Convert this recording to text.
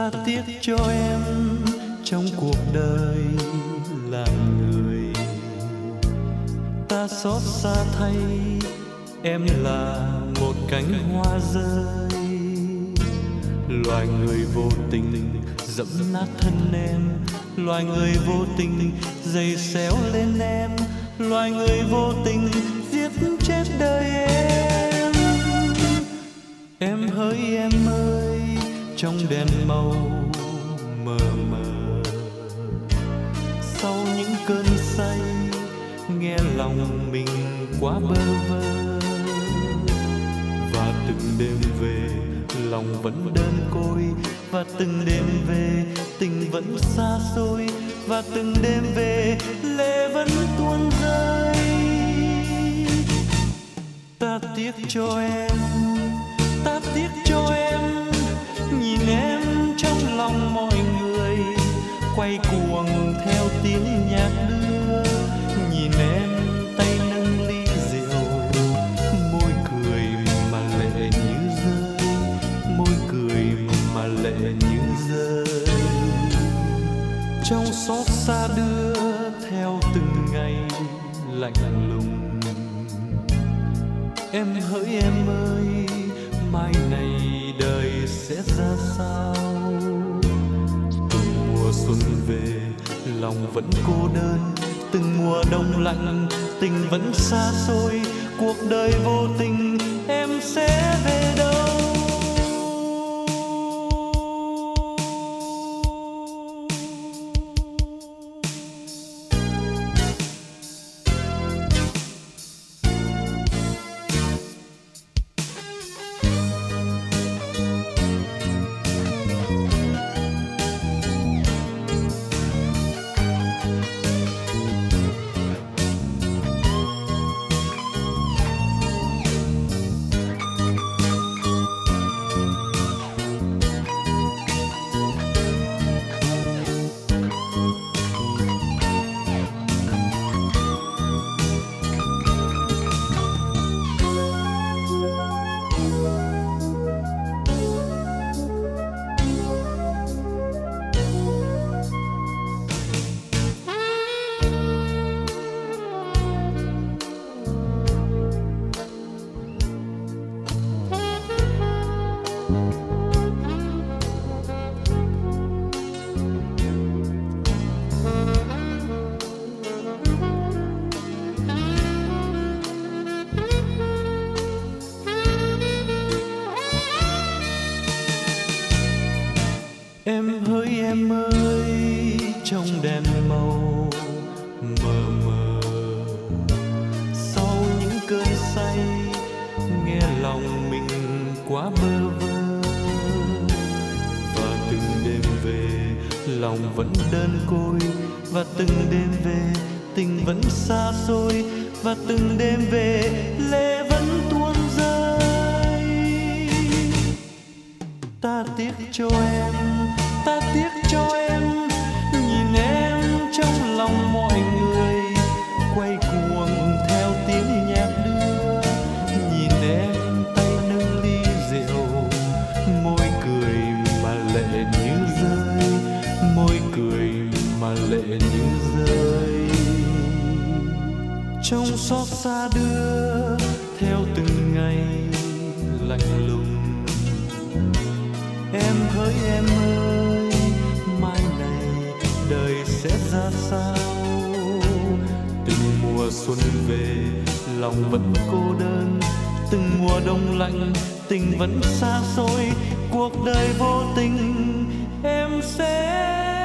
Ta tiếc cho em trong cuộc đời làm người, ta xót xa thay em là một cánh hoa rơi. Loài người vô tình dẫm nát thân em, loài người vô tình giày xéo lên em, loài người vô tình giết chết đời em. Em hỡi em ơi, trong đèn màu mờ mờ, sau những cơn say nghe lòng mình quá bơ vơ. Và từng đêm về lòng vẫn đơn côi, và từng đêm về tình vẫn xa xôi, và từng đêm về lệ vẫn tuôn rơi. Ta tiếc cho em, ta tiếc cho em, nhìn em trong lòng mọi người quay cuồng theo tiếng nhạc đưa. Nhìn em tay nâng ly rượu, môi cười mà lệ như rơi, môi cười mà lệ như rơi. Trong xót xa đưa theo từng ngày lạnh lùng. Em hỡi em ơi, mai này đời sẽ ra sao? Từng mùa xuân về lòng vẫn cô đơn, từng mùa đông lạnh tình vẫn xa xôi. Cuộc đời vô tình em sẽ về đâu? Em hỡi em ơi, trong đèn màu mờ mờ, sau những cơn say nghe lòng mình quá bơ vơ. Và từng đêm về lòng vẫn đơn côi, và từng đêm về tình vẫn xa xôi, và từng đêm về lệ vẫn tuôn rơi. Ta tiếc cho em, ta tiếc cho em, nhìn em trong lòng mọi người quay cuồng theo tiếng nhạc đưa. Nhìn em tay nâng ly rượu, môi cười mà lệ như rơi, môi cười mà lệ như rơi. Trong xót xa đưa theo từng ngày lạnh lùng. Em hỡi em ơi, mai này đời sẽ ra sao? Từng mùa xuân về lòng vẫn cô đơn, từng mùa đông lạnh tình vẫn xa xôi. Cuộc đời vô tình em sẽ